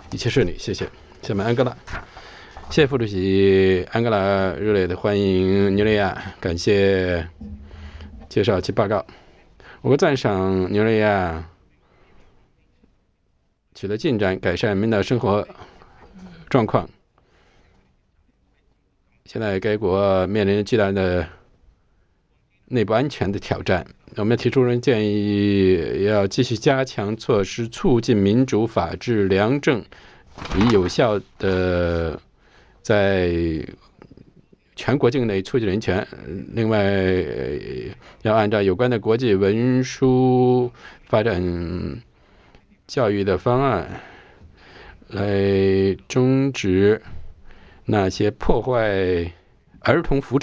一切顺利，谢谢。下面安哥拉，谢谢副主席安哥拉热烈的欢迎尼日利亚，感谢介绍其报告。我赞赏尼日利亚取得进展，改善民的生活状况。现在该国面临巨大的内部安全的挑战，我们提出人建议要继续加强措施，促进民主、法治、良政，以有效的在全国境内促进人权。另外，要按照有关的国际文书发展教育的方案，来终止那些破坏儿童福祉